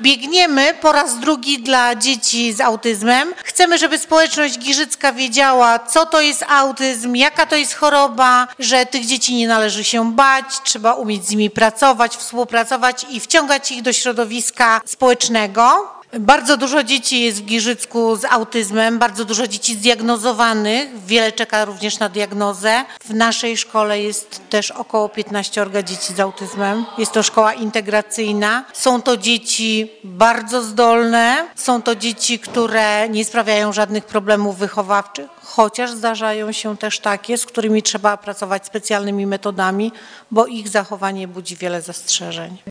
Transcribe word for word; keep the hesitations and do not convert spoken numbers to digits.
biegniemy po raz drugi dla dzieci z autyzmem. Chcemy, żeby społeczność giżycka wiedziała, co to jest autyzm, jaka to jest choroba, że tych dzieci nie należy się bać, trzeba umieć z nimi pracować, współpracować i wciągać ich do środowiska społecznego. Bardzo dużo dzieci jest w Giżycku z autyzmem, bardzo dużo dzieci zdiagnozowanych, wiele czeka również na diagnozę. W naszej szkole jest też około piętnaście dzieci z autyzmem. Jest to szkoła integracyjna. Są to dzieci bardzo zdolne, są to dzieci, które nie sprawiają żadnych problemów wychowawczych, chociaż zdarzają się też takie, z którymi trzeba pracować specjalnymi metodami, bo ich zachowanie budzi wiele zastrzeżeń.